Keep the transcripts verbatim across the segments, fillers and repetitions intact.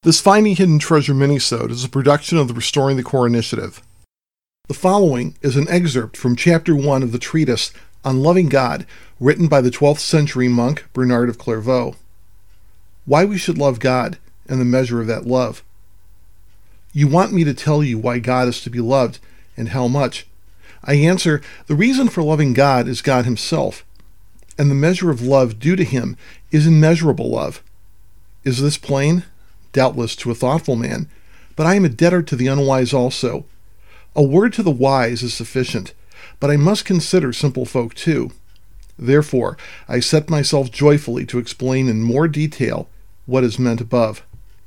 This Finding Hidden Treasure minisode is a production of the Restoring the Core Initiative. The following is an excerpt from Chapter one of the treatise on Loving God, written by the twelfth century monk Bernard of Clairvaux. Why we should love God, and the measure of that love. You want me to tell you why God is to be loved, and how much. I answer, the reason for loving God is God himself, and the measure of love due to him is immeasurable love. Is this plain? Doubtless to a thoughtful man, but I am a debtor to the unwise also. A word to the wise is sufficient, but I must consider simple folk too. Therefore, I set myself joyfully to explain in more detail what is meant above.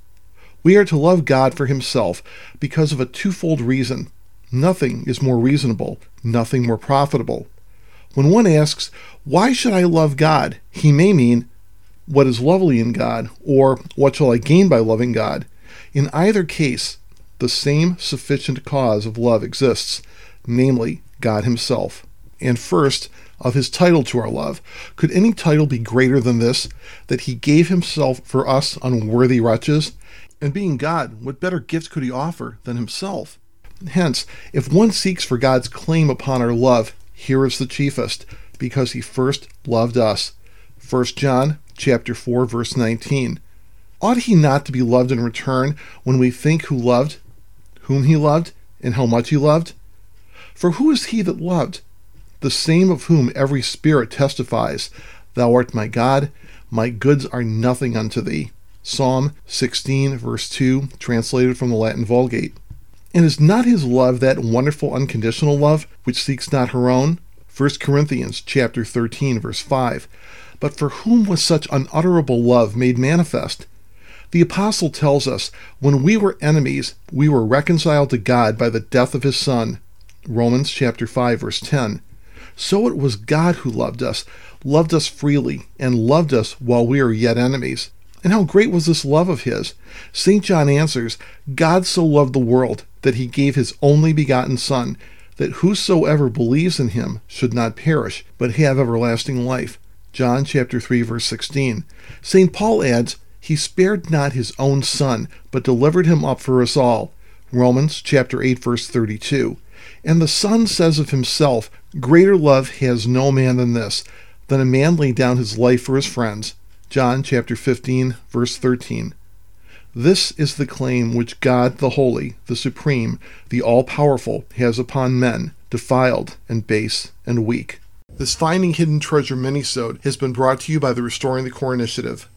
We are to love God for himself because of a twofold reason. Nothing is more reasonable, nothing more profitable. When one asks, why should I love God? He may mean, what is lovely in God, or what shall I gain by loving God? In either case, the same sufficient cause of love exists, namely God himself. And first, of his title to our love. Could any title be greater than this, that he gave himself for us unworthy wretches? And being God, what better gift could he offer than himself? Hence, if one seeks for God's claim upon our love, here is the chiefest, because he first loved us. First John chapter four, verse nineteen. Ought he not to be loved in return when we think who loved, whom he loved, and how much he loved? For who is he that loved? The same of whom every spirit testifies, Thou art my God, my goods are nothing unto thee. Psalm sixteen, verse two, translated from the Latin Vulgate. And is not his love that wonderful unconditional love, which seeks not her own? First Corinthians chapter thirteen, verse five. But for whom was such unutterable love made manifest? The apostle tells us, when we were enemies, we were reconciled to God by the death of his Son. Romans chapter five, verse ten. So it was God who loved us, loved us freely, and loved us while we were yet enemies. And how great was this love of his? Saint John answers, God so loved the world that he gave his only begotten Son, that whosoever believes in him should not perish, but have everlasting life. John chapter three, verse sixteen. Saint Paul adds, he spared not his own Son, but delivered him up for us all. Romans chapter eight, verse thirty-two. And the Son says of himself, greater love has no man than this, than a man lay down his life for his friends. John chapter fifteen, verse thirteen. This is the claim which God the Holy, the Supreme, the All-Powerful, has upon men, defiled and base and weak. This Finding Hidden Treasure minisode has been brought to you by the Restoring the Core Initiative.